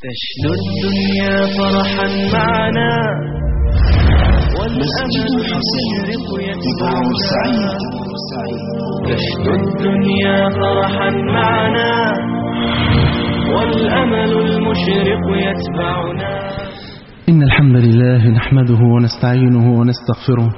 تشنو الدنيا فرحا معنا مسجد الحسين ببورسعيد. تشنو الدنيا فرحا معنا والأمل المشرق يتبعنا. إن الحمد لله نحمده ونستعينه ونستغفره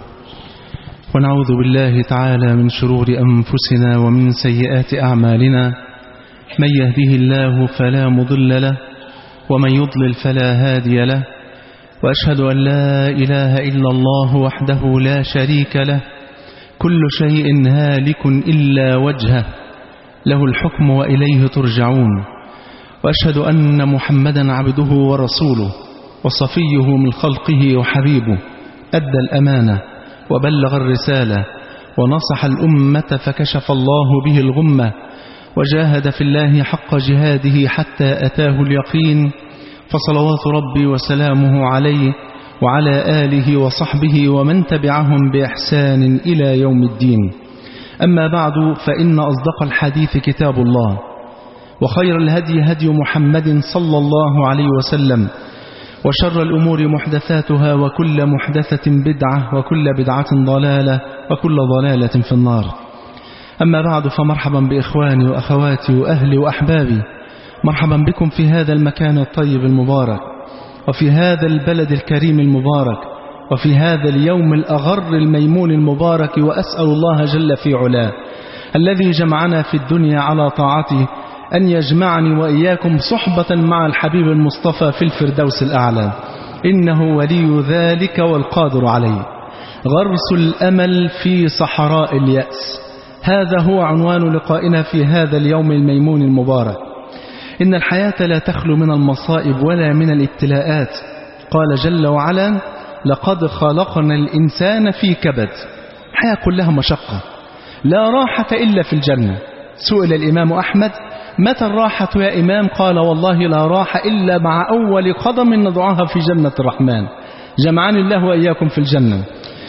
ونعوذ بالله تعالى من شرور أنفسنا ومن سيئات أعمالنا. من يهده الله فلا مضل له ومن يضلل فلا هادي له، وأشهد أن لا إله إلا الله وحده لا شريك له، كل شيء هالك إلا وجهه، له الحكم وإليه ترجعون. وأشهد أن محمدا عبده ورسوله وصفيه من خلقه وحبيبه، أدى الأمانة وبلغ الرسالة ونصح الأمة فكشف الله به الغمة، وجاهد في الله حق جهاده حتى أتاه اليقين. فصلوات ربي وسلامه عليه وعلى آله وصحبه ومن تبعهم بإحسان إلى يوم الدين. أما بعد، فإن أصدق الحديث كتاب الله، وخير الهدي هدي محمد صلى الله عليه وسلم، وشر الأمور محدثاتها، وكل محدثة بدعة، وكل بدعة ضلالة، وكل ضلالة في النار. أما بعد، فمرحبا بإخواني وأخواتي وأهلي وأحبابي، مرحبا بكم في هذا المكان الطيب المبارك، وفي هذا البلد الكريم المبارك، وفي هذا اليوم الأغر الميمون المبارك. وأسأل الله جل في علاه الذي جمعنا في الدنيا على طاعته أن يجمعني وإياكم صحبة مع الحبيب المصطفى في الفردوس الأعلى، إنه ولي ذلك والقادر عليه. غرس الأمل في صحراء اليأس، هذا هو عنوان لقائنا في هذا اليوم الميمون المبارك. إن الحياة لا تخلو من المصائب ولا من الابتلاءات. قال جل وعلا: لقد خلقنا الإنسان في كبد. الحياة كلها مشقة، لا راحة إلا في الجنة. سئل الإمام أحمد: متى الراحة يا إمام؟ قال: والله لا راحة إلا مع أول قدم نضعها في جنة الرحمن. جمعني الله وإياكم في الجنة.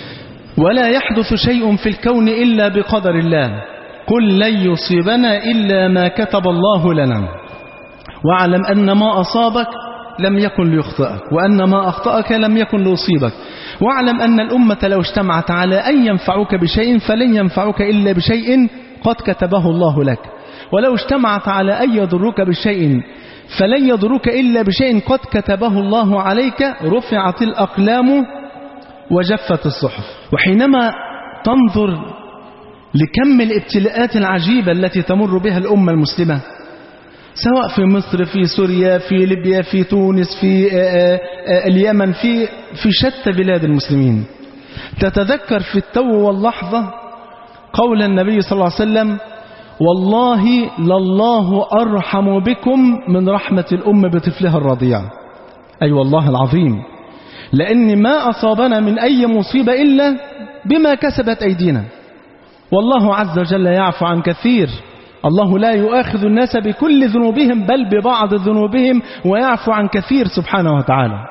ولا يحدث شيء في الكون إلا بقدر الله. قل لن يصيبنا إلا ما كتب الله لنا، واعلم أن ما أصابك لم يكن ليخطئك، وأن ما أخطأك لم يكن ليصيبك. واعلم أن الأمة لو اجتمعت على أن ينفعوك بشيء فلن ينفعوك إلا بشيء قد كتبه الله لك، ولو اجتمعت على أن يضروك بشيء فلن يضروك إلا بشيء قد كتبه الله عليك. رفعت الأقلام وجفت الصحف. وحينما تنظر لكم الابتلاءات العجيبة التي تمر بها الأمة المسلمة، سواء في مصر، في سوريا، في ليبيا، في تونس، في اليمن، في شتى بلاد المسلمين، تتذكر في التو واللحظة قول النبي صلى الله عليه وسلم: والله لله أرحم بكم من رحمة الأم بطفلها الرضيع. أي والله العظيم، لأن ما أصابنا من أي مصيبة إلا بما كسبت أيدينا، والله عز وجل يعفو عن كثير. الله لا يؤاخذ الناس بكل ذنوبهم بل ببعض ذنوبهم، ويعفو عن كثير سبحانه وتعالى.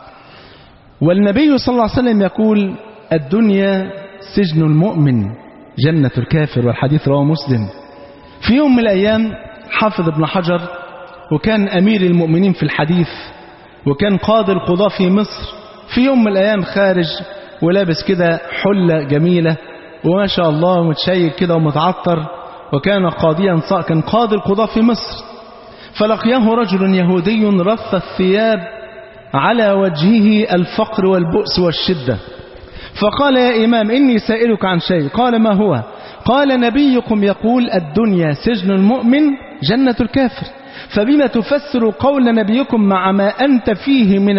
والنبي صلى الله عليه وسلم يقول: الدنيا سجن المؤمن جنة الكافر، والحديث رواه مسلم. في يوم من الأيام حافظ ابن حجر، وكان أمير المؤمنين في الحديث، وكان قاضي القضاة في مصر، في يوم من الأيام خارج ولابس كده حلة جميلة وما شاء الله متشيك كده ومتعطر، وكان قاضيا، كان قاضي القضاة في مصر. فلقيه رجل يهودي رث الثياب على وجهه الفقر والبؤس والشدة، فقال: يا إمام إني سائلك عن شيء. قال: ما هو؟ قال: نبيكم يقول: الدنيا سجن المؤمن جنة الكافر، فبما تفسر قول نبيكم مع ما أنت فيه من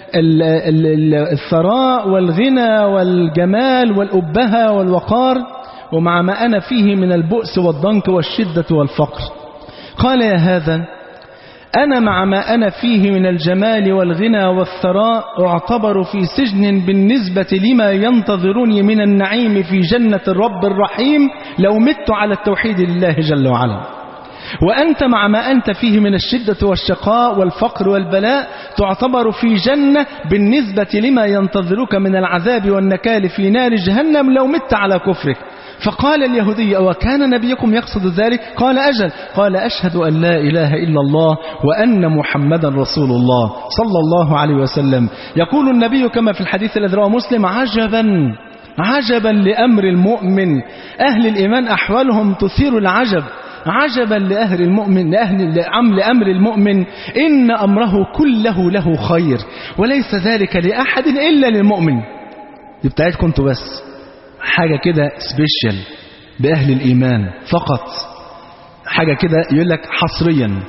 الثراء والغنى والجمال والأبهة والوقار، ومع ما أنا فيه من البؤس والضنك والشدة والفقر؟ قال: يا هذا، أنا مع ما أنا فيه من الجمال والغنى والثراء أعتبر في سجن بالنسبة لما ينتظرني من النعيم في جنة الرب الرحيم لو مت على التوحيد لله جل وعلا. وأنت مع ما أنت فيه من الشدة والشقاء والفقر والبلاء تعتبر في جنة بالنسبة لما ينتظرك من العذاب والنكال في نار جهنم لو مت على كفرك. فقال اليهودي: وكان نبيكم يقصد ذلك؟ قال: أجل. قال: أشهد أن لا إله إلا الله وأن محمدا رسول الله صلى الله عليه وسلم. يقول النبي كما في الحديث الذي رواه مسلم: عجبا لأمر المؤمن، أهل الإيمان أحوالهم تثير العجب. عجبا لأمر المؤمن، إن أمره كله له خير، وليس ذلك لأحد إلا للمؤمن. دي بتاعتكم انتوا بس، حاجة كده سبيشال بأهل الإيمان فقط، حاجة كده يقول لك حصريا.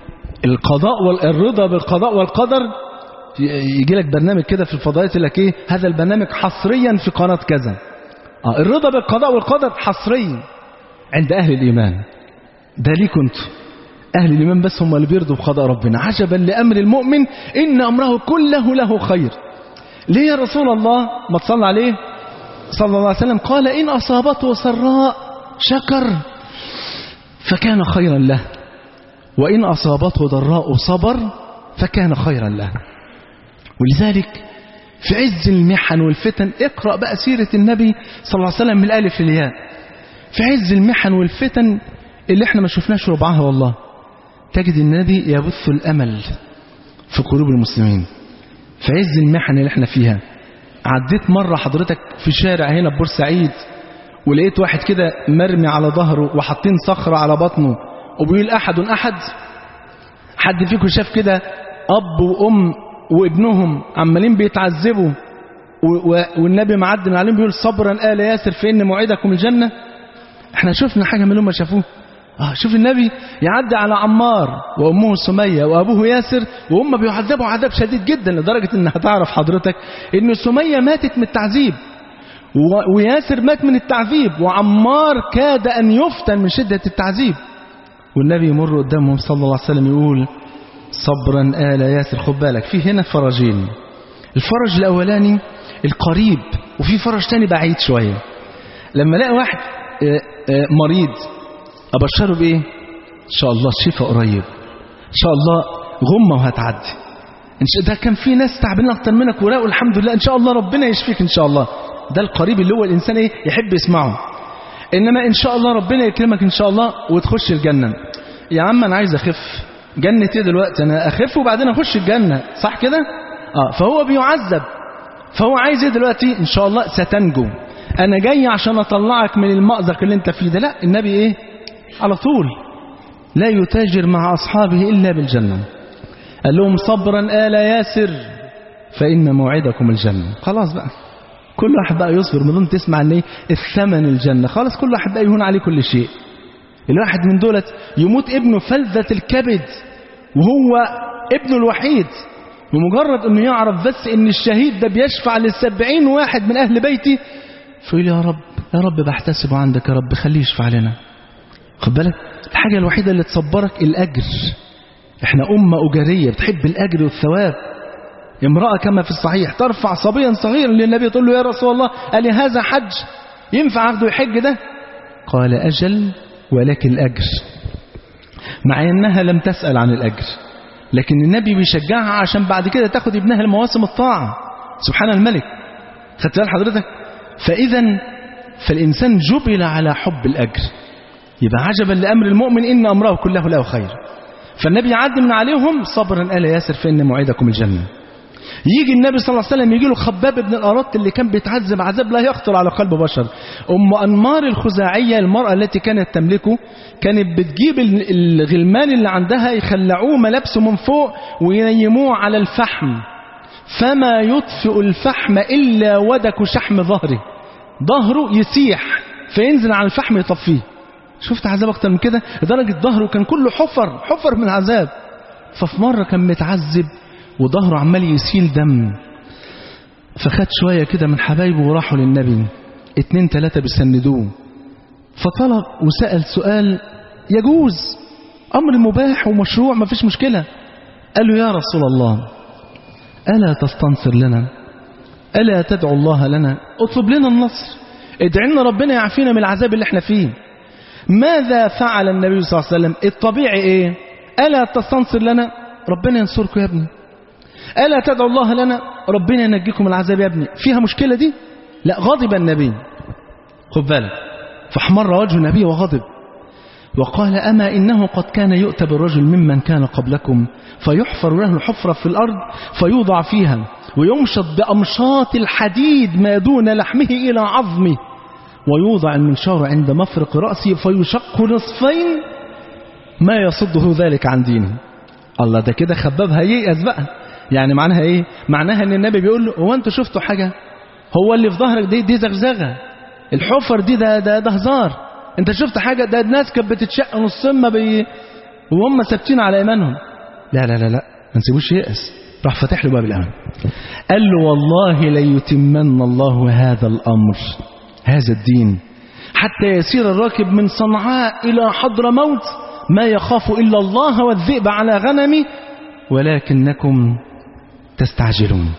الرضا بالقضاء والقدر، يجي لك برنامج كده في الفضائيات يقول لك ايه، هذا البرنامج حصريا في قناة كذا. الرضا بالقضاء والقدر حصريا عند أهل الإيمان. ده ليكم انتوا أهل الإيمان بس هم اللي بيرضوا بقضاء ربنا. عجبا لأمر المؤمن، إن أمره كله له خير. ليه يا رسول الله؟ ما تصلى عليه صلى الله عليه وسلم. قال: إن أصابته سراء شكر فكان خيرا له، وإن أصابته ضراء صبر فكان خيرا له. ولذلك في عز المحن والفتن، اقرأ بقى سيرة النبي صلى الله عليه وسلم من الألف للياء. في عز المحن والفتن اللي احنا ما شفناش ربعها والله، تجد النبي يبث الأمل في قلوب المسلمين. في عز المحن اللي احنا فيها، عديت مرة حضرتك في شارع هنا ببورسعيد، ولقيت واحد كده مرمي على ظهره وحاطين صخرة على بطنه وبيقول: أحد أحد. حد فيكم شاف كده أب وأم وابنهم عمالين بيتعذبوا والنبي معدي من عليهم بيقول: صبرا آل ياسر فإن موعدكم الجنة؟ احنا شفنا حاجة من اللي هم شافوه؟ شوف النبي يعدي على عمار وأمه سمية وأبوه ياسر وهم بيعذبوا عذاب شديد جدا، لدرجة إن هتعرف حضرتك إن سمية ماتت من التعذيب وياسر مات من التعذيب وعمار كاد أن يفتن من شدة التعذيب، والنبي يمر قدامهم صلى الله عليه وسلم يقول: صبرا آل ياسر. خد بالك، في هنا فرجين، الفرج الأولاني القريب، وفي فرج تاني بعيد شوية. لما الاقي واحد مريض أبشره بإيه؟ إن شاء الله الشفاء قريب، إن شاء الله غمة وهتعدي. ده كان في ناس تعبانين أكتر منك ولاقوا الحمد لله إن شاء الله ربنا يشفيك إن شاء الله. ده القريب اللي هو الإنسان إيه يحب يسمعه. إنما إن شاء الله ربنا يكرمك إن شاء الله وتخش الجنة. يا عم أنا عايز أخف، جنة إيه دلوقتي؟ أنا أخف وبعدين أخش الجنة، صح كده؟ فهو بيعذب، فهو عايز إيه دلوقتي؟ إن شاء الله ستنجو، أنا جاي عشان أطلعك من المأزق اللي أنت فيه ده. لا، النبي إيه؟ على طول لا يتاجر مع أصحابه إلا بالجنة. قال لهم: صبرا آل ياسر فإن موعدكم الجنة. خلاص بقى، كل واحد بقى يصبر من دون تسمع ان ايه الثمن الجنة. خلاص كل واحد بقى يهون عليه كل شيء. الواحد من دولت يموت ابنه فلذة الكبد وهو ابنه الوحيد، بمجرد انه يعرف بس ان الشهيد ده بيشفع ل70 واحد من اهل بيتي، فيقول: يا رب يا رب بحتسبه عندك يا رب، خليه يشفع لنا. خد بالك، الحاجة الوحيدة اللي تصبرك الأجر. احنا أمة أجرية بتحب الأجر والثواب. امرأة كما في الصحيح ترفع صبيا صغيرا للنبي تقول له: يا رسول الله قال هذا حج، ينفع أخذه يحج ده؟ قال: أجل ولك الأجر. مع أنها لم تسأل عن الأجر، لكن النبي بيشجعها عشان بعد كده تاخد ابنها المواسم الطاعة. سبحان الملك. خدت بال حضرتك؟ فالإنسان جبل على حب الأجر. يبقى عجبا لأمر المؤمن إن أمره كله له خير. فالنبي يعدي من عليهم: صبرا آل ياسر فإن موعدكم الجنة. يجي النبي صلى الله عليه وسلم يجي له خباب بن الأرط اللي كان بيتعذب عذاب لا يخطر على قلب بشر. أم أنمار الخزاعية، المرأة التي كانت تملكه، كانت بتجيب الغلمان اللي عندها يخلعوه ملابسه من فوق وينيموه على الفحم، فما يطفئ الفحم إلا ودك شحم ظهره يسيح فينزل على الفحم يطفيه. شفت عذاب أكتر من كده؟ لدرجة ظهره كان كله حفر من عذاب. ففي مرة كان متعذب وظهره عمال يسيل دم، فخد شوية كده من حبايبه وراحوا للنبي، 2 3 بيسندوه، فطلب وسأل سؤال يجوز، أمر مباح ومشروع ما فيش مشكلة. قال له: يا رسول الله ألا تستنصر لنا؟ ألا تدعو الله لنا؟ اطلب لنا النصر، ادعي لنا ربنا يعافينا من العذاب اللي احنا فيه. ماذا فعل النبي صلى الله عليه وسلم؟ الطبيعي ايه؟ ألا تستنصر لنا؟ ربنا ينصركم يا ابني. ألا تدعو الله لنا؟ ربنا ينجيكم من العذاب يا ابني. فيها مشكلة دي؟ لا، غضب النبي. خد بالك، فاحمر وجه النبي وغضب وقال أما إنه قد كان يؤتى بالرجل ممن كان قبلكم فيحفر له حفرة في الأرض فيوضع فيها ويمشط بأمشاط الحديد ما دون لحمه إلى عظمه ويوضع المنشار عند مفرق رأسه فيشق نصفين ما يصده ذلك عن دينه. الله، ده كده خبابها ييأس بقى. يعني معناها إيه؟ معناها إن النبي بيقول له هو أنتوا شفتوا حاجة؟ هو اللي في ظهرك دي زغزغة، الحفر دي ده هزار. أنت شفت حاجة؟ ده الناس كانت بتتشق نصين وهم ثابتين على إيمانهم. لا لا لا لا، ما نسيبوش ييأس. راح فتح له باب الأمان، قال له والله ليتمن الله هذا الأمر، هذا الدين، حتى يسير الراكب من صنعاء إلى حضرموت ما يخاف إلا الله والذئب على غنمه ولكنكم تستعجلون.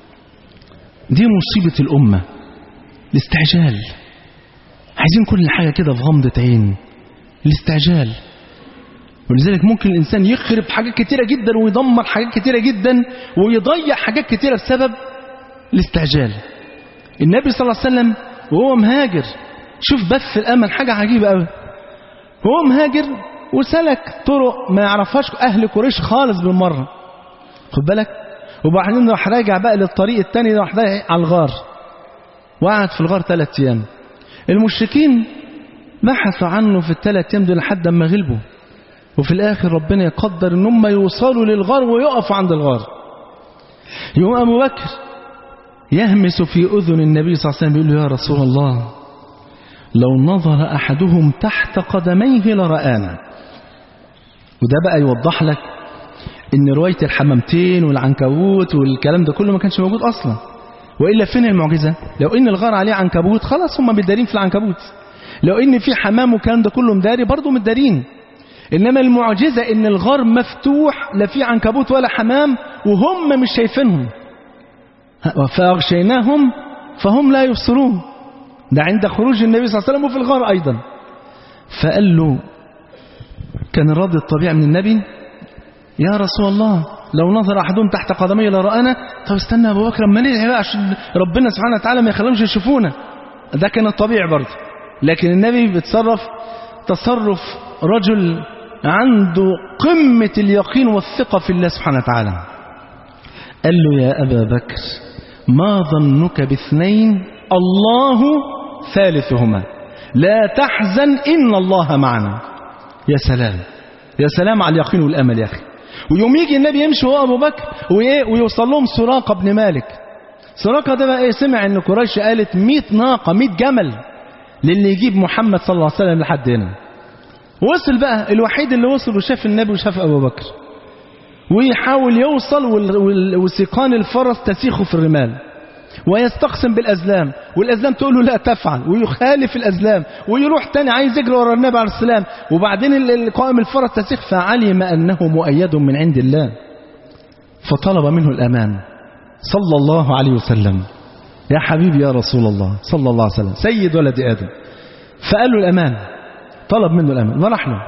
دي مصيبة الأمة، الاستعجال. عايزين كل حاجة كده في غمضة عين، الاستعجال. ولذلك ممكن الإنسان يخرب حاجات كتيرة جدا ويدمر حاجات كتيرة جدا ويضيع حاجات كتيرة بسبب الاستعجال. النبي صلى الله عليه وسلم وهو مهاجر، شوف بث الأمل، حاجة عجيبة قوي. هو مهاجر وسلك طرق ما يعرفهاش أهل قريش خالص بالمرة، خد بالك. وبعدين راح راجع بقى للطريق التاني، راح على الغار وقعد في الغار 3 أيام. المشركين بحثوا عنه في ال3 أيام دول لحد ما غلبوا، وفي الآخر ربنا يقدر ان هم يوصلوا للغار ويقفوا عند الغار. يوم أبو بكر يهمس في أذن النبي صلى الله عليه وسلم يقول له يا رسول الله لو نظر أحدهم تحت قدميه لرآنا. وده بقى يوضح لك ان رواية الحمامتين والعنكبوت والكلام ده كله ما كانش موجود أصلا. وإلا فين المعجزة؟ لو ان الغار عليه عنكبوت خلاص هم مدارين في العنكبوت، لو ان في حمام والكلام ده كله مداري برضه مدارين. إنما المعجزة إن الغار مفتوح لا في عنكبوت ولا حمام وهم مش شايفينهم، فأغشيناهم فهم لا يبصرون. ده عند خروج النبي صلى الله عليه وسلم وفي الغار أيضا. فقال له كان الرد الطبيعي من النبي يا رسول الله لو نظر أحدهم تحت قدمي لرآنا. طب استنى أبو بكر اما ندعي بقى عشان ربنا سبحانه وتعالى ما يخليهمش يشوفونا. ده كان الطبيعي برضه. لكن النبي بيتصرف تصرف رجل عنده قمة اليقين والثقة في الله سبحانه وتعالى. قال له يا أبا بكر ما ظنك باثنين الله ثالثهما لا تحزن إن الله معنا. يا سلام، يا سلام على اليقين والأمل يا أخي. ويوم يجي النبي يمشي هو أبو بكر ويوصل لهم سراقة بن مالك. سراقة ده بقى سمع إن قريش قالت 100 ناقة 100 جمل للي يجيب محمد صلى الله عليه وسلم لحد هنا. وصل بقى الوحيد اللي وصل وشاف النبي وشاف أبو بكر، ويحاول يوصل وسيقان الفرس تسيخ في الرمال ويستقسم بالأزلام، والأزلام تقول له لا تفعل ويخالف الأزلام ويروح تاني عايز يجري ورا النبي عليه السلام. وبعدين قائم الفرس تسيخ فعلم أنه مؤيد من عند الله فطلب منه الأمان صلى الله عليه وسلم. يا حبيبي يا رسول الله صلى الله عليه وسلم سيد ولد آدم. فقال له الأمان، طلب منه الأمان وراح له.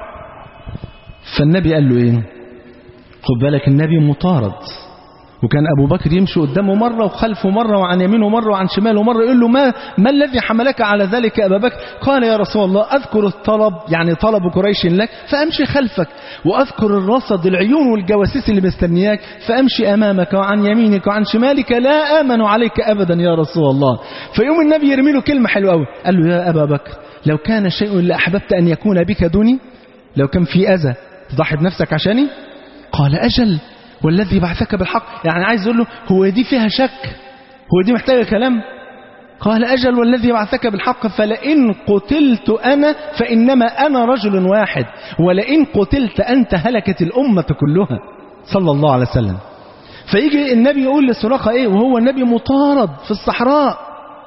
فالنبي قال له إيه؟ خد بالك النبي مطارد، وكان أبو بكر يمشي قدامه مرة وخلفه مرة وعن يمينه مرة وعن شماله مرة. يقول له ما الذي حملك على ذلك يا أبا بكر؟ قال يا رسول الله أذكر الطلب، يعني طلب قريش لك فأمشي خلفك، وأذكر الرصد العيون والجواسيس اللي مستنياك فأمشي أمامك وعن يمينك وعن شمالك لا آمن عليك أبدا يا رسول الله. فيوم النبي يرمي له كلمة حلوة قوي، قال له يا أبا بكر لو كان شيء لأحببت أن يكون بك دوني، لو كان في أذى تضحي بنفسك عشاني؟ قال أجل والذي بعثك بالحق. يعني عايز يقول له هو دي فيها شك؟ هو دي محتاجة كلام؟ قال أجل والذي بعثك بالحق فلئن قتلت أنا فإنما أنا رجل واحد ولئن قتلت أنت هلكت الأمة كلها صلى الله عليه وسلم. فيجي النبي يقول لسراقة إيه وهو النبي مطارد في الصحراء،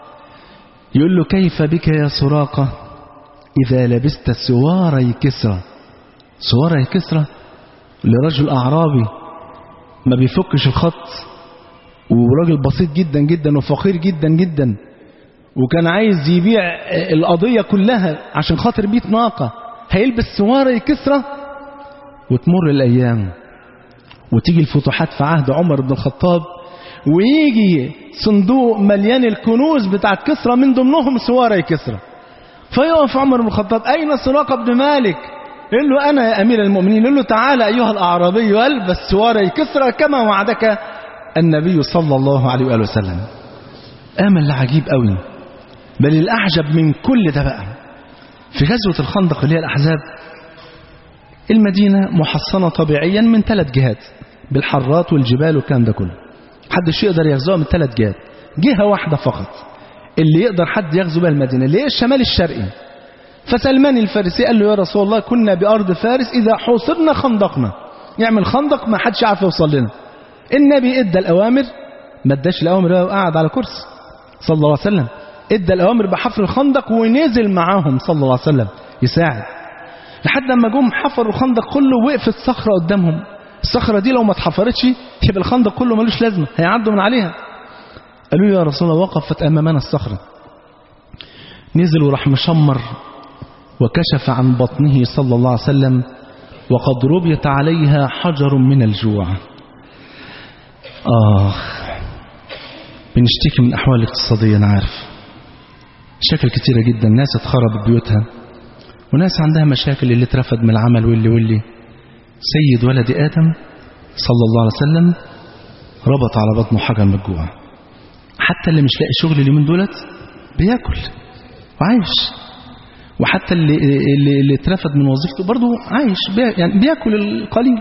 يقول له كيف بك يا سراقة إذا لبست سواري كسرى. سواري كسرى لرجل أعرابي ما بيفكش الخط وراجل بسيط جدا جدا وفقير جدا جدا، وكان عايز يبيع القضية كلها عشان خاطر 100 ناقة، هيلبس سواري كسرى. وتمر الأيام وتيجي الفتوحات في عهد عمر بن الخطاب، ويجي صندوق مليان الكنوز بتاعت كسرى من ضمنهم سواري كسرى. فيقف عمر بن الخطاب: أين سراقة بن مالك؟ يقول له: أنا يا أمير المؤمنين. يقول له: تعالى أيها الأعرابي ألبس سواري كسرى كما وعدك النبي صلى الله عليه وآله وسلم. أمل عجيب قوي. بل الأعجب من كل ده بقى في غزوة الخندق اللي هي الأحزاب، المدينة محصنة طبيعيا من 3 جهات بالحرات والجبال والكلام ده كله، محدش يقدر يغزوها من 3 جهات، جهة واحدة فقط اللي يقدر حد يغزو بها المدينة اللي هي الشمال الشرقي. فسلمان الفارسي قال له: يا رسول الله، كنا بأرض فارس إذا حوصرنا خندقنا، يعمل خندق ما حدش عارف يوصل لنا. النبي ادى الأوامر، ما اداش الأوامر وقعد على كرسي صلى الله عليه وسلم، ادى الأوامر بحفر الخندق ونزل معاهم صلى الله عليه وسلم يساعد، لحد لما جم حفروا الخندق كله وقفت صخرة قدامهم. الصخرة دي لو ما اتحفرتش يبقى الخندق كله ملوش لازمة، هيعدوا من عليها. قالوا: يا رسول الله، وقفت أمامنا الصخرة. نزل وراح مشمر وكشف عن بطنه صلى الله عليه وسلم وقد ربيت عليها حجر من الجوع. بنشتكي من أحوال اقتصادية، أنا عارف مشاكل كتيرة جدا، ناس اتخربت بيوتها وناس عندها مشاكل، اللي اترفد من العمل واللي سيد ولد آدم صلى الله عليه وسلم ربط على بطنه حجر من الجوع. حتى اللي مش لاقي شغل اليومين دولت بياكل وعايش، وحتى اللي اترفد من وظيفته برضه عايش يعني بياكل القليل،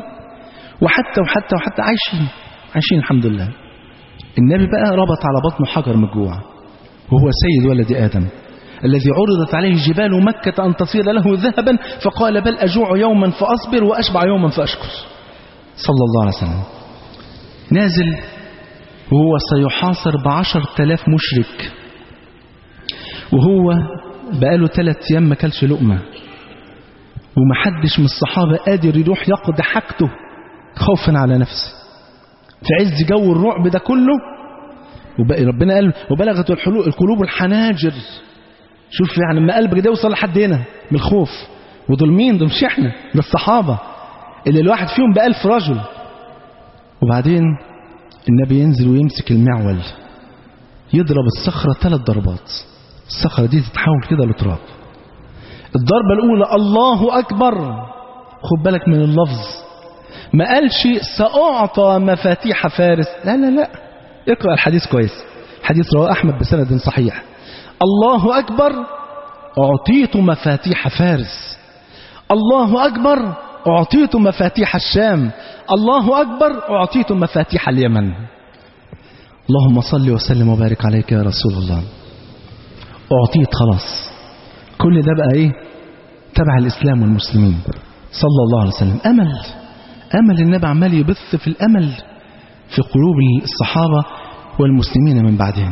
وحتى عايشين الحمد لله. النبي بقى ربط على بطنه حجر من الجوع وهو سيد ولد آدم الذي عرضت عليه جبال مكة أن تصير له ذهبا، فقال: بل أجوع يوما فأصبر وأشبع يوما فأشكر صلى الله عليه وسلم. نازل وهو سيحاصر ب10,000 مشرك، وهو بقاله 3 أيام ما كلش لقمة، ومحدش من الصحابة قادر يروح يقضي حاجته خوفا على نفسه في عز جو الرعب ده كله. ربنا قال: وبلغت القلوب الحناجر. شوف يعني لما قلبك ده يوصل لحد هنا من الخوف. ودول مين؟ دول مش احنا، ده الصحابة اللي الواحد فيهم ب1000 رجل. وبعدين النبي ينزل ويمسك المعول يضرب الصخرة 3 ضربات، الصخرة دي تتحول كده لتراب. الضربة الأولى الله أكبر، خد بالك من اللفظ، ما قالش سأعطى مفاتيح فارس، لا، اقرأ الحديث كويس، حديث رواه أحمد بسند صحيح. الله أكبر أعطيت مفاتيح فارس، الله أكبر أعطيت مفاتيح الشام، الله أكبر أعطيت مفاتيح اليمن. اللهم صل وسلم وبارك عليك يا رسول الله. أعطيت خلاص، كل ده بقى إيه؟ تبع الإسلام والمسلمين صلى الله عليه وسلم. أمل النبي عمال يبث في الأمل في قلوب الصحابة والمسلمين من بعدهم.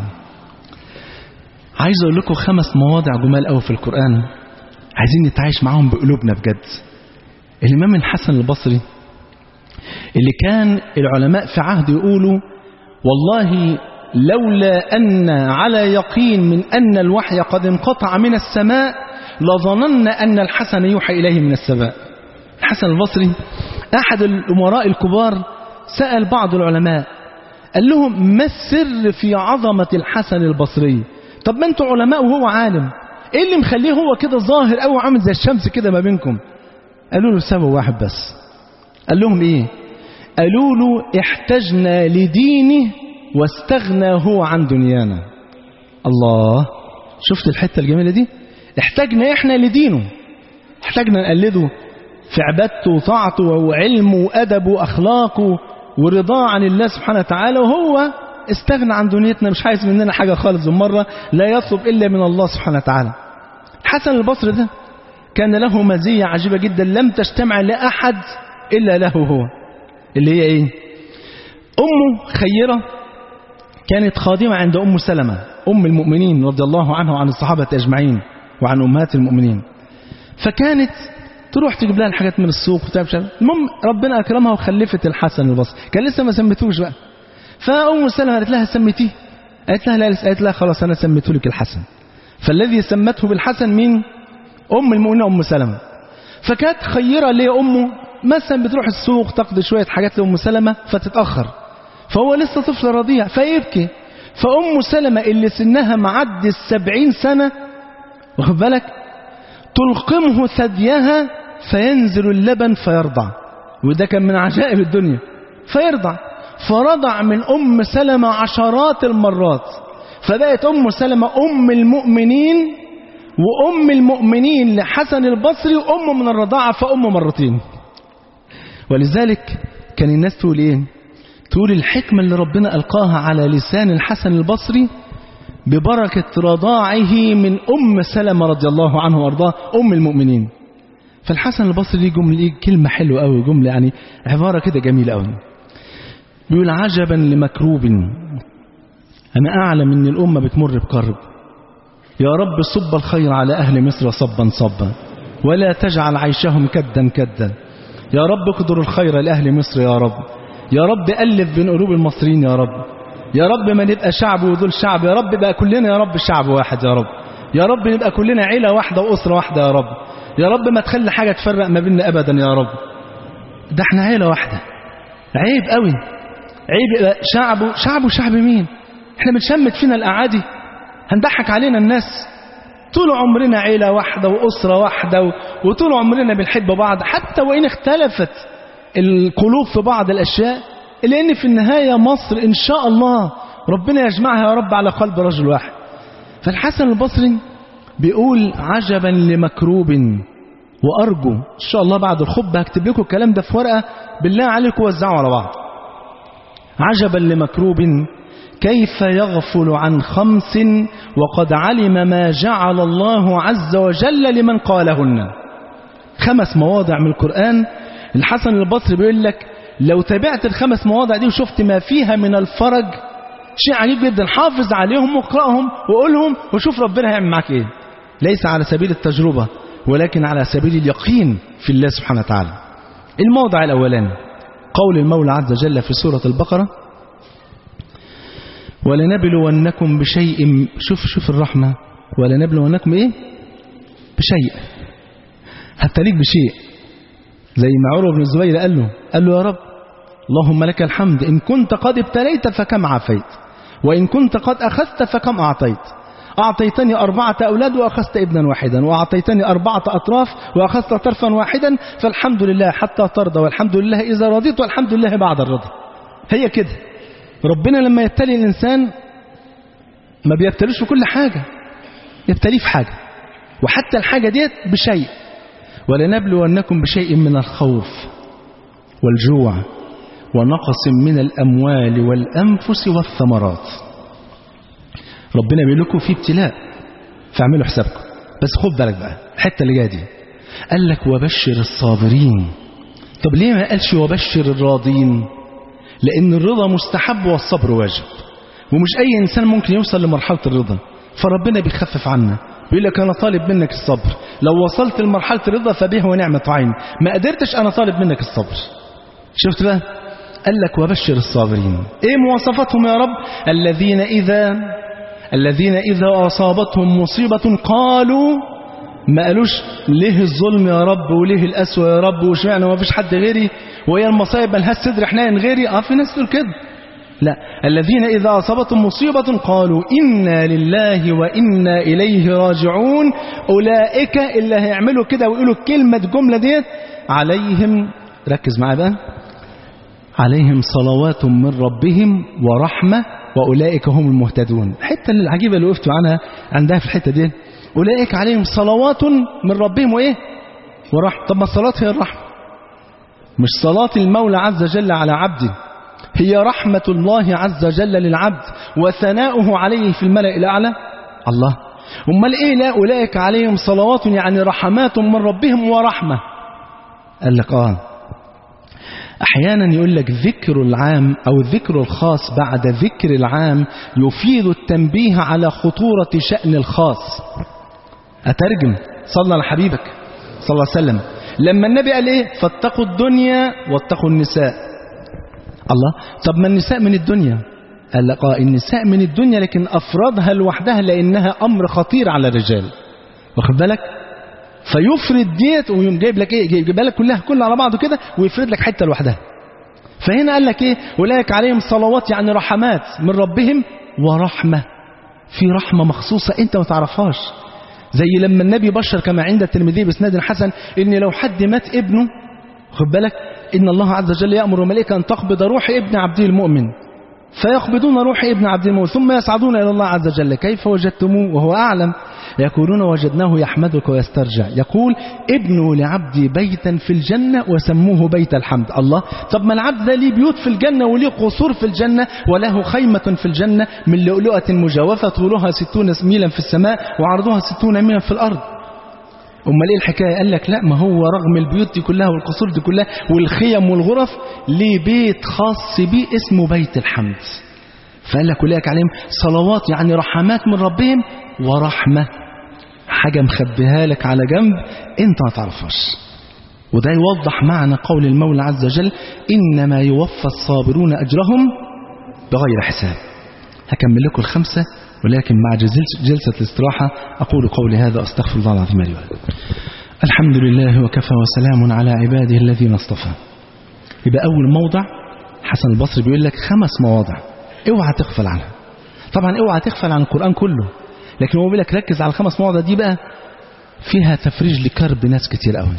عايز أقول لكم 5 مواضع جمال قوي في القرآن عايزين نتعايش معاهم بقلوبنا بجد. الإمام الحسن البصري اللي كان العلماء في عهد يقولوا: والله لولا أن على يقين من أن الوحي قد انقطع من السماء لظننا أن الحسن يوحى إليه من السماء. الحسن البصري أحد الأمراء الكبار سأل بعض العلماء قال لهم: ما السر في عظمة الحسن البصري؟ طب ما انتوا علماء وهو عالم، ايه اللي مخليه هو كده ظاهر قوي عامل زي الشمس كده ما بينكم؟ قالوا له سبب واحد بس. قال لهم ايه؟ قالوا له: احتجنا لدينه واستغنى هو عن دنيانا. الله، شفت الحتة الجميلة دي؟ احتجنا احنا لدينه، احتجنا نقلده في عبادته وطاعته وعلمه وأدبه وأخلاقه ورضاه عن الله سبحانه وتعالى، وهو استغنى عن دنيتنا، مش عايز مننا حاجة خالص، ومرة لا يطلب إلا من الله سبحانه وتعالى. الحسن البصري ده كان له مزية عجيبة جدا لم تجتمع لأحد إلا له هو، اللي هي إيه؟ أمه خيرة كانت خادمة عند أم سلمة أم المؤمنين رضي الله عنها وعن الصحابة أجمعين وعن أمهات المؤمنين، فكانت تروح تجيب لها الحاجات من السوق وتعمل. المهم ربنا أكرمها وخلفت الحسن البصري، كان لسه ما سميتوش بقى. فأم سلمة قالت لها: سميتيه؟ قالت لها: لا لسه. قالت لها: خلاص أنا سميته لك الحسن. فالذي سمته بالحسن مين؟ أم المؤمنين أم سلمة. فكانت خيرة ليه أمه، مثلا بتروح السوق تقضي شوية حاجات لأم سلمة فتتأخر، فهو لسه طفل رضيع فيبكي. فأم سلمة اللي سنها معدي 70 سنة واخد بالك تلقمه ثديها فينزل اللبن فيرضع. وده كان من عجائب الدنيا. فيرضع، فرضع من أم سلمة عشرات المرات، فبقت أم سلمة أم المؤمنين، وأم المؤمنين لحسن البصري، وأم من الرضاعة فأم مرتين. ولذلك كان الناس تقول إيه؟ تقول الحكمة اللي ربنا ألقاها على لسان الحسن البصري ببركة رضاعه من أم سلمة رضي الله عنه وارضاه أم المؤمنين. فالحسن البصري ليه جملة، كلمة حلوة قوي، جملة يعني عبارة كده جميلة قوي. بيقول عجبا لمكروب، أنا أعلم أن الأمة بتمر بكرب، يا رب صب الخير على أهل مصر صبا صبا، ولا تجعل عيشهم كدا كدا، يا رب اقدر الخير لأهل مصر يا رب، يا رب ألف بين قلوب المصريين يا رب، يا رب ما نبقى شعب وذول شعب، يا رب بقى كلنا يا رب شعب واحد يا رب، يا رب نبقى كلنا عيلة واحدة وأسرة واحدة يا رب، يا رب ما تخلي حاجة تفرق ما بيننا أبدا يا رب. ده احنا عيلة واحدة. عيب قوي، عيب شعب وشعب مين؟ احنا بنشمت فينا الأعادي، هنضحك علينا الناس. طول عمرنا عيلة واحدة وأسرة واحدة وطول عمرنا بنحب بعض، حتى وإن اختلفت القلوب في بعض الأشياء، لأن في النهاية مصر إن شاء الله ربنا يجمعها يا رب على قلب رجل واحد. فالحسن البصري بيقول عجبا لمكروب، وأرجو إن شاء الله بعد الخطبة هكتب لكم الكلام ده في ورقة، بالله عليكم وزعوا على بعض. عجبا لمكروب كيف يغفل عن 5 وقد علم ما جعل الله عز وجل لمن قالهن. 5 مواضع من القرآن الحسن البصري بيقول لك لو تابعت ال5 مواضع دي وشفت ما فيها من الفرج، شيء عجيب جدا. حافظ عليهم واقرأهم وقولهم وشوف ربنا هيعمل معك ايه. ليس على سبيل التجربة ولكن على سبيل اليقين في الله سبحانه وتعالى. الموضع الأولاني قول المولى عز وجل في سورة البقرة ولنبلونكم بشيء، شوف الرحمة، ولنبلونكم ايه؟ بشيء، هبتليك بشيء. زي ما عروة بن الزبير قال له يا رب اللهم لك الحمد، إن كنت قد ابتليت فكم عافيت، وإن كنت قد أخذت فكم أعطيت. أعطيتني 4 أولاد وأخذت ابنا واحدا، وأعطيتني 4 أطراف وأخذت طرفا واحدا، فالحمد لله حتى ترضى، والحمد لله إذا رضيت، والحمد لله بعد الرضا. هي كده ربنا لما يبتلي الإنسان ما بيبتليش في كل حاجة، يبتليه في حاجة، وحتى الحاجة ديت بشيء. ولنبلونكم بشيء من الخوف والجوع ونقص من الأموال والأنفس والثمرات. ربنا بيقول لكم في ابتلاء فاعملوا حسابكم، بس خد بالك بقى الحته اللي جايه دي. قال لك وبشر الصابرين. طب ليه ما قالش وبشر الراضين؟ لأن الرضا مستحب والصبر واجب، ومش أي إنسان ممكن يوصل لمرحلة الرضا، فربنا بيخفف عنا، بيقول لك أنا طالب منك الصبر، لو وصلت لمرحلة الرضا فبه ونعمة عين، ما قدرتش أنا طالب منك الصبر. شفت بقى؟ قال لك وبشر الصابرين. إيه مواصفاتهم يا رب؟ الذين إذا أصابتهم مصيبة قالوا، ما قالوش ليه الظلم يا رب وليه الأسوأ يا رب وشمعنا ما فيش حد غيري وهي المصايب ملهاش صدر حنين غيري. في ناس تقول كده. لا، الذين إذا أصابتهم مصيبة قالوا إنا لله وإنا إليه راجعون. أولئك اللي هيعملوا كده ويقولوا الكلمة الجملة ديت عليهم، ركز معايا بقى، عليهم صلوات من ربهم ورحمة وأولئك هم المهتدون. الحتة العجيبة اللي وقفت عندها في الحتة دي، أولئك عليهم صلوات من ربهم وإيه؟ ورحمة. طب ما الصلاة هي الرحمة، مش صلاة المولى عز وجل على عبده، هي رحمة الله عز وجل للعبد وثناؤه عليه في الملأ الأعلى. الله، أمال إيه؟ لا، أولئك عليهم صلوات يعني رحمات من ربهم ورحمة. قال لك أحيانا يقول لك ذكر العام أو الذكر الخاص بعد ذكر العام يفيد التنبيه على خطورة شأن الخاص. أترجم، صلى على حبيبك صلى الله عليه وسلم لما النبي قال إيه؟ فاتقوا الدنيا واتقوا النساء. الله، طب ما النساء من الدنيا؟ قال لك النساء من الدنيا، لكن أفرادها لوحدها لأنها أمر خطير على الرجال، واخد بالك؟ فيفرد ديت ويوم جايب لك ايه، جايب لك كلها على بعضه كده ويفرد لك حته لوحدها. فهنا قال لك ايه؟ اولئك عليهم صلوات يعني رحمات من ربهم ورحمه، في رحمه مخصوصه انت ما تعرفهاش. زي لما النبي بشر كما عند الترمذي بإسناد حسن إن لو حد مات ابنه، خد بالك، إن الله عز وجل يأمر الملائكة أن تقبض روح ابن عبده المؤمن، فيقبضون روح ابن عبد المؤمن ثم يصعدون إلى الله عز وجل، كيف وجدتموه وهو أعلم؟ يقولون وجدناه يحمدك ويسترجع. يقول ابنوا لعبدي بيتا في الجنة وسموه بيت الحمد. الله، طب ما العبد ده ليه بيوت في الجنة وليه قصور في الجنة وله خيمة في الجنة من لؤلؤة مجوفة طولها 60 ميلا في السماء وعرضها 60 ميلا في الأرض. أمال إيه الحكاية؟ قال لك لا، ما هو رغم البيوت دي كلها والقصور دي كلها والخيم والغرف ليه بيت خاص بيه اسمه بيت الحمد. فقال لك وليك عليهم صلوات، يعني رحمات من ربهم ورحمة، حاجة مخبيها لك على جنب انت ما تعرفهاش. وده يوضح معنى قول المولى عز وجل إنما يوفى الصابرون أجرهم بغير حساب. هكمل لكم الخمسة ولكن مع جلسة الاستراحة. أقول قولي هذا أستغفر الله العظيم لي ولكم. الحمد لله وكفى وسلام على عباده الذين اصطفى. يبقى أول موضع حسن البصري بيقول لك 5 مواضع اوعى تغفل عنها. طبعا اوعى تغفل عن القرآن كله، لكن هو بيقول لك ركز على 5 مواضع دي بقى فيها تفريج لكرب ناس كتير قوي.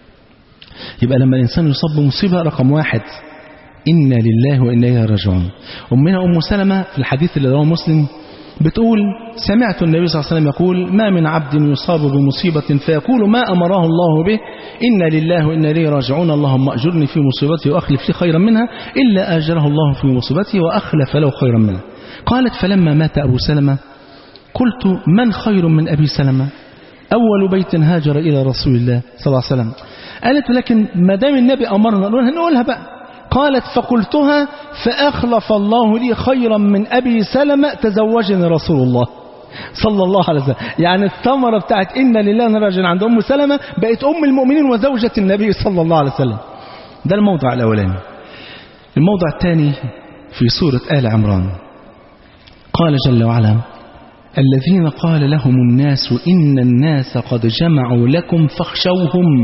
يبقى لما الإنسان يصاب بمصيبة، رقم 1 إنا لله وإنا إليه راجعون. أمنا أم سلمة في الحديث اللي رواه مسلم بتقول سمعت النبي صلى الله عليه وسلم يقول ما من عبد يصاب بمصيبة فيقول ما أمره الله به إنا لله وإنا إليه راجعون اللهم أجرني في مصيبتي وأخلف لي خيرا منها إلا أجره الله في مصيبتي وأخلف له خيرا منها. قالت فلما مات أبو سلمة قلت من خير من أبي سلمة أول بيت هاجر إلى رسول الله صلى الله عليه وسلم. قالت لكن ما دام النبي أمرنا نقولها بقى. قالت فقلتها فأخلف الله لي خيرا من أبي سلمة تزوجني رسول الله صلى الله عليه وسلم. يعني الثمرة بتاعت إن لله راجل عند أم سلمة بقت أم المؤمنين وزوجة النبي صلى الله عليه وسلم. ده الموضع الأولاني. الموضع الثاني في سورة آل عمران قال جل وعلا الذين قال لهم الناس إن الناس قد جمعوا لكم فاخشوهم،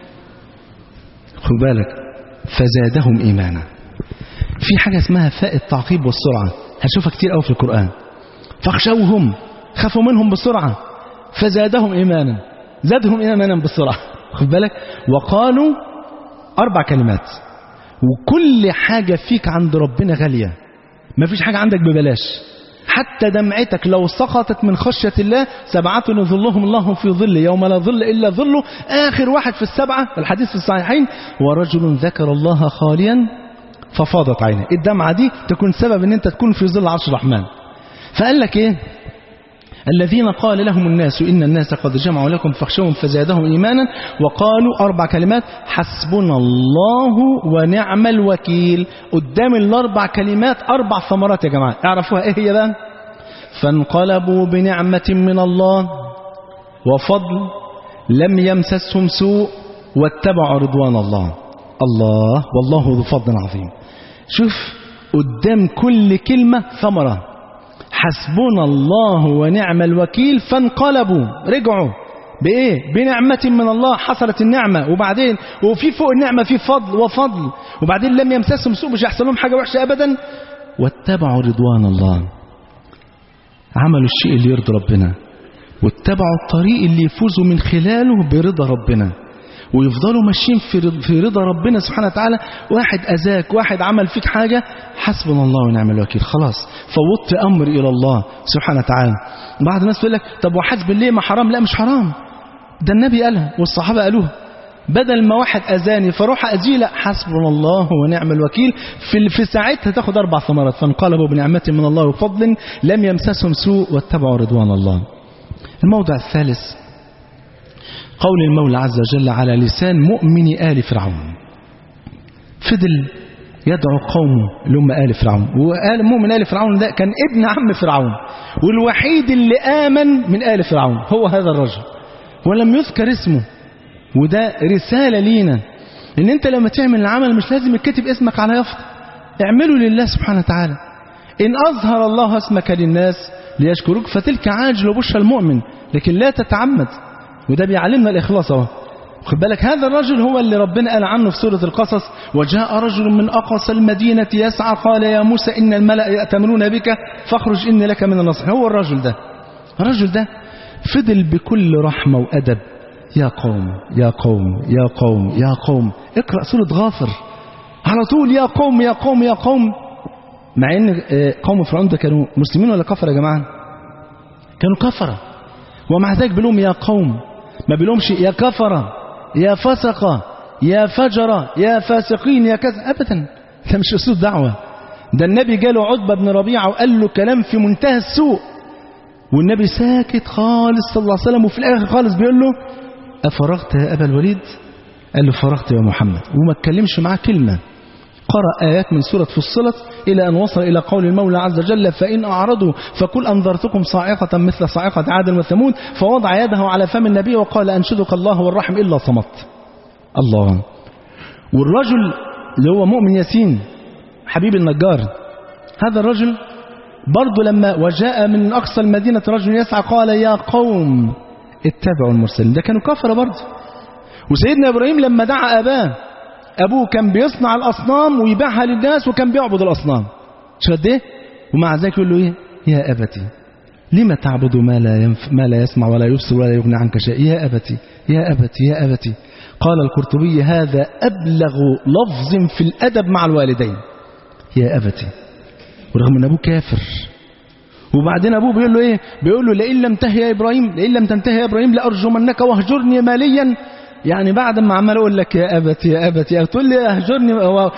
خد بالك، فزادهم إيمانا. في حاجة اسمها فاء التعقيب والسرعة، هنشوفها كتير قوي في القرآن. فاخشوهم، خافوا منهم بسرعة، فزادهم إيمانا، زادهم إيمانا بسرعة، خد بالك. وقالوا 4 كلمات، وكل حاجة فيك عند ربنا غالية، ما فيش حاجة عندك ببلاش. حتى دمعتك لو سقطت من خشية الله 7 يظلهم الله في ظل يوم لا ظل إلا ظله. آخر واحد في ال7 الحديث في الصحيحين ورجل ذكر الله خاليا ففاضت عينه. الدمعة دي تكون سبب ان انت تكون في ظل عرش الرحمن. فقال لك ايه الذين قال لهم الناس إن الناس قد جمعوا لكم فاخشوهم فزادهم إيمانا. وقالوا 4 كلمات حسبنا الله ونعم الوكيل. قدام ال4 كلمات 4 ثمرات يا جماعة، اعرفوها ايه هي بقى؟ فانقلبوا بنعمة من الله وفضل لم يمسسهم سوء واتبعوا رضوان الله. الله والله ذو فضل عظيم. شوف قدام كل كلمة ثمرة. حسبنا الله ونعم الوكيل. فانقلبوا، رجعوا بإيه؟ بنعمة من الله، حصلت النعمة وبعدين وفي فوق النعمة في فضل وفضل، وبعدين لم يمسسهم سوء، مش يحصل لهم حاجة وحشة أبدا، واتبعوا رضوان الله. عملوا الشيء اللي يرضي ربنا واتبعوا الطريق اللي يفوزوا من خلاله برضا ربنا، ويفضلوا ماشيين في رضا ربنا سبحانه وتعالى. واحد أذاك، واحد عمل فيك حاجة، حسبنا الله ونعم الوكيل، خلاص فوضت أمر إلى الله سبحانه وتعالى. بعض الناس يقول لك طب وحسب الله ما حرام؟ لا مش حرام، ده النبي قالها والصحابة قالوها. بدل ما واحد أذاني فروح أذيه، لا حسبنا الله ونعم الوكيل. في ساعتها تاخد 4 ثمرات. فانقلبوا بنعمة من الله وفضل لم يمسسهم سوء واتبعوا رضوان الله. الموضع الثالث قول المولى عز وجل على لسان مؤمن آل فرعون. فضل يدعو قومه اللي هم آل فرعون، وآل مؤمن آل فرعون ده كان ابن عم فرعون، والوحيد اللي آمن من آل فرعون هو هذا الرجل، ولم يذكر اسمه. وده رسالة لينا ان انت لما تعمل العمل مش لازم يتكتب اسمك على يافطة، اعمله لله سبحانه وتعالى. ان اظهر الله اسمك للناس ليشكروك فتلك عاجل وبشرى المؤمن، لكن لا تتعمد. وده بيعلمنا الإخلاص اهو. خد بالك هذا الرجل هو اللي ربنا قال عنه في سورة القصص وجاء رجل من أقصى المدينة يسعى قال يا موسى إن الملأ يأتمرون بك فاخرج إني لك من الناصحين. هو الرجل ده فضل بكل رحمة وأدب يا قوم يا قوم يا قوم يا قوم. اقرأ سورة غافر على طول يا قوم يا قوم يا قوم. مع ان قوم فرعون ده كانوا مسلمين ولا كفر يا جماعة؟ كانوا كفرة، ومع ذلك بلوم يا قوم، ما بلومش يا كفرة يا فسقة يا فجرة يا فاسقين يا كذا أبدا. ده مش أسلوب دعوة. ده النبي جاله عتبة بن ربيعة وقال له كلام في منتهى السوء، والنبي ساكت خالص صلى الله عليه وسلم، وفي الآخر خالص بيقول له أفرغت يا أبا الوليد؟ قال له فرغت يا محمد، وما اتكلمش معاه كلمة. قرأ آيات من سورة فصلت إلى أن وصل إلى قول المولى عز وجل فإن أعرضوا فقل أنذرتكم صاعقة مثل صاعقة عاد وثمود، فوضع يده على فم النبي وقال أنشدك الله والرحم إلا صمت. الله. والرجل اللي هو مؤمن ياسين حبيب النجار، هذا الرجل برضو لما وجاء من أقصى المدينة رجل يسعى قال يا قوم اتبعوا المرسلين. ده كانوا كفرة برضو. وسيدنا إبراهيم لما دعا أبوه كان بيصنع الأصنام ويبيعها للناس وكان بيعبد الأصنام، شو قد إيه؟ ومع ذلك يقول له إيه؟ يا أبتي لما تعبد ما لا يسمع ولا يبصر ولا يغني عنك شيء. يا أبتي يا أبتي يا أبتي. قال القرطبي هذا أبلغ لفظ في الأدب مع الوالدين، يا أبتي، ورغم أن أبوه كافر. وبعدين أبوه بيقول له إيه؟ بيقول له لئن لم تنتهي يا إبراهيم لأرجمنك واهجرني ماليا. يعني بعد ما عمال أقول لك يا أبتي يا أبتي تقول لي أهجرني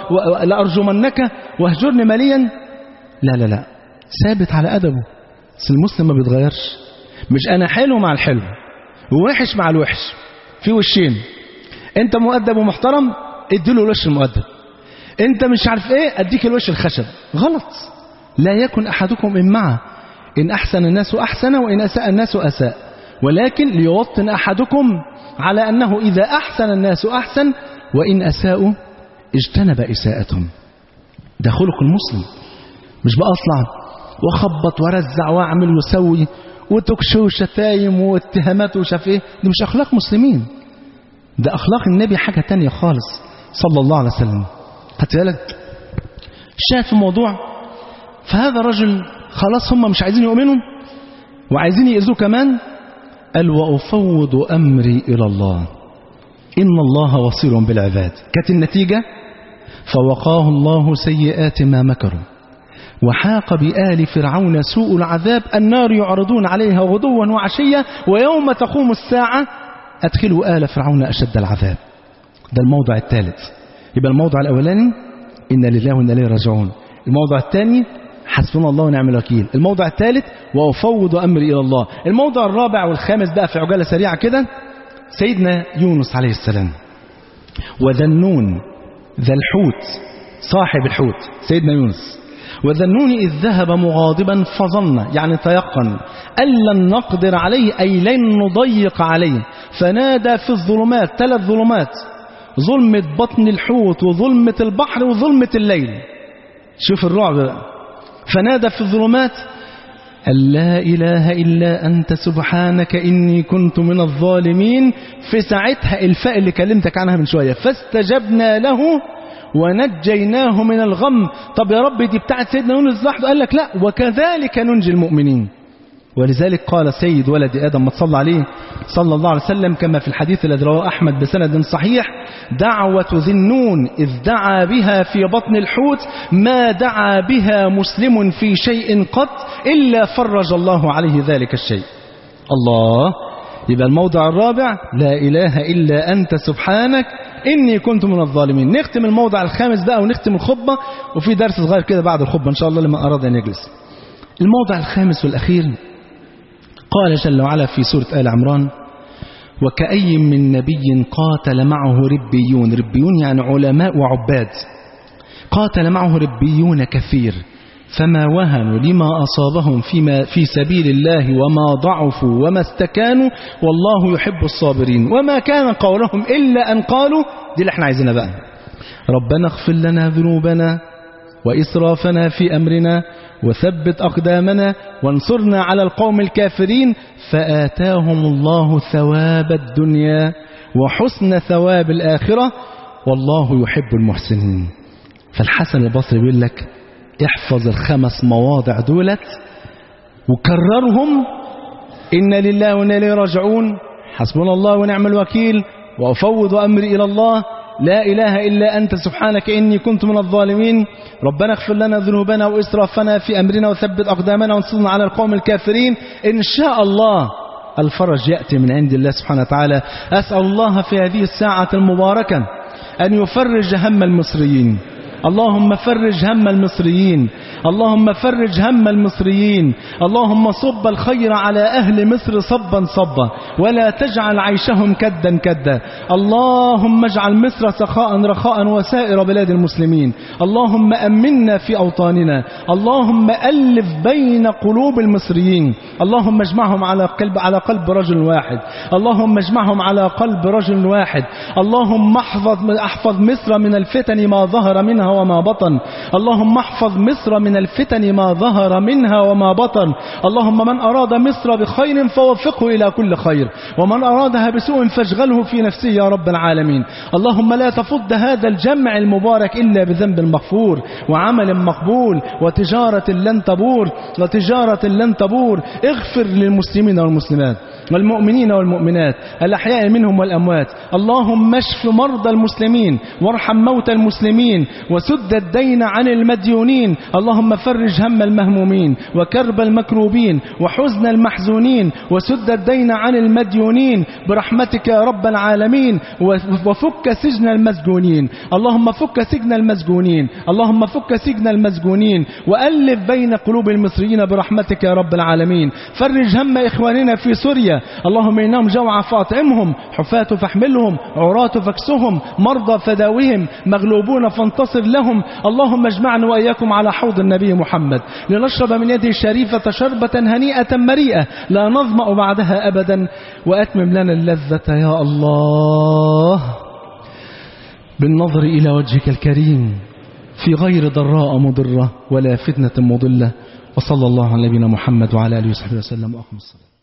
لأرجمنك واهجرني ماليا؟ لا لا لا، ثابت على أدبه. بس المسلم ما بيتغيرش. مش أنا حلو مع الحلو ووحش مع الوحش، في وشين. أنت مؤدب ومحترم اديله الوش المؤدب، أنت مش عارف إيه أديك الوش الخشب. غلط. لا يكن أحدكم إمعة، إن أحسن الناس أحسن وإن أساء الناس أساء، ولكن ليوطن أحدكم على أنه إذا أحسن الناس أحسن وإن أساءوا اجتنب إساءتهم. ده خلق المسلم. مش بقى أطلع وأخبط وأرزع وأعمل وأسوي وتكشو وشتايم واتهامات وشاف إيه. دي مش أخلاق مسلمين، ده أخلاق النبي حاجة تانية خالص صلى الله عليه وسلم. خدت بالك؟ شاهد في الموضوع. فهذا الرجل خلاص هم مش عايزين يؤمنوا وعايزين يأذوه كمان. قال وأفوض أمري إلى الله إن الله بصير بالعباد. كانت النتيجة فوقاه الله سيئات ما مكروا وحاق بآل فرعون سوء العذاب النار يعرضون عليها غدوا وعشيا ويوم تقوم الساعة أدخلوا آل فرعون أشد العذاب. ده الموضع الثالث. يبقى الموضع الأولاني إن لله وإنا إليه راجعون، الموضع الثاني حسبنا الله ونعم الوكيل، الموضع الثالث وأفوض أمري إلى الله. الموضع الرابع والخامس بقى في عجالة سريعة كده سيدنا يونس عليه السلام. وذنون ذا الحوت صاحب الحوت سيدنا يونس. وذنون إذ ذهب مغاضبا فظن يعني تيقن أن لن نقدر عليه أي لن نضيق عليه فنادى في الظلمات، 3 ظلمات، ظلمة بطن الحوت وظلمة البحر وظلمة الليل. شوف الرعب بقى. فنادى في الظلمات أن لا إله إلا أنت سبحانك إني كنت من الظالمين. في ساعتها الفاء اللي كلمتك عنها من شوية فاستجبنا له ونجيناه من الغم. طب يا رب دي بتاعت سيدنا يونس لوحده؟ قال لك لا، وكذلك ننجي المؤمنين. ولذلك قال سيد ولد آدم ما تصلى عليه صلى الله عليه وسلم كما في الحديث الذي رواه أحمد بسند صحيح دعوة ذي النون إذ دعا بها في بطن الحوت ما دعا بها مسلم في شيء قط إلا فرج الله عليه ذلك الشيء. الله. يبقى الموضع الرابع لا إله إلا أنت سبحانك إني كنت من الظالمين. نختم الموضع الخامس بقى ونختم الخطبة، وفي درس صغير كده بعد الخطبة إن شاء الله لما أراد أن يجلس. الموضع الخامس والأخير قال جل وعلا في سورة آل عمران وكأي من نبي قاتل معه ربيون. ربيون يعني علماء وعباد. قاتل معه ربيون كثير فما وهنوا لما أصابهم في سبيل الله وما ضعفوا وما استكانوا والله يحب الصابرين وما كان قولهم إلا أن قالوا دي اللي احنا عايزينها بقى ربنا اغفر لنا ذنوبنا وإسرافنا في أمرنا وثبت أقدامنا وانصرنا على القوم الكافرين فآتاهم الله ثواب الدنيا وحسن ثواب الآخرة والله يحب المحسنين. فالحسن البصري بيقول لك احفظ ال5 مواضع دولت وكررهم إنا لله وإنا إليه راجعون، حسبنا الله ونعم الوكيل، وأفوض أمري إلى الله، لا إله إلا أنت سبحانك إني كنت من الظالمين، ربنا اغفر لنا ذنوبنا وإسرافنا في أمرنا وثبت أقدامنا وانصرنا على القوم الكافرين. إن شاء الله الفرج يأتي من عند الله سبحانه وتعالى. أسأل الله في هذه الساعة المباركة أن يفرج هم المصريين. اللهم فرج هم المصريين، اللهم فرج هم المصريين، اللهم صب الخير على أهل مصر صبا صبا، ولا تجعل عيشهم كدا كدا. اللهم اجعل مصر سخاء رخاء وسائر بلاد المسلمين. اللهم أمنا في أوطاننا، اللهم ألف بين قلوب المصريين، اللهم اجمعهم على قلب رجل واحد، اللهم اجمعهم على قلب رجل واحد. اللهم احفظ مصر من الفتن ما ظهر منها وما بطن، اللهم احفظ مصر من الفتن ما ظهر منها وما بطن. اللهم من أراد مصر بخير فوفقه إلى كل خير، ومن أرادها بسوء فاشغله في نفسه يا رب العالمين. اللهم لا تفض هذا الجمع المبارك إلا بذنب مغفور وعمل مقبول وتجارة لن تبور، وتجارة لن تبور. اغفر للمسلمين والمسلمات والمؤمنين والمؤمنات الأحياء منهم والأموات. اللهم اشف مرضى المسلمين وارحم موتى المسلمين وسد الدين عن المديونين. اللهم فرج هم المهمومين وكرب المكروبين وحزن المحزونين وسد الدين عن المديونين برحمتك يا رب العالمين. وفك سجن المسجونين، اللهم فك سجن المسجونين، اللهم فك سجن المسجونين، وألف بين قلوب المصريين برحمتك يا رب العالمين. فرج هم إخواننا في سوريا، اللهم إنهم جوعى فاطعمهم، حفاة فاحملهم، عراة فاكسهم، مرضى فداوهم، مغلوبون فانتصر لهم. اللهم اجمعنا وإياكم على حوض النبي محمد لنشرب من يده الشريفة شربة هنيئة مريئة لا نظمأ بعدها أبدا. وأتمم لنا اللذة يا الله بالنظر إلى وجهك الكريم في غير ضراء مضرة ولا فتنة مضلة. وصلى الله على نبينا محمد وعلى آله وصحبه وسلم وأقم الصلاة.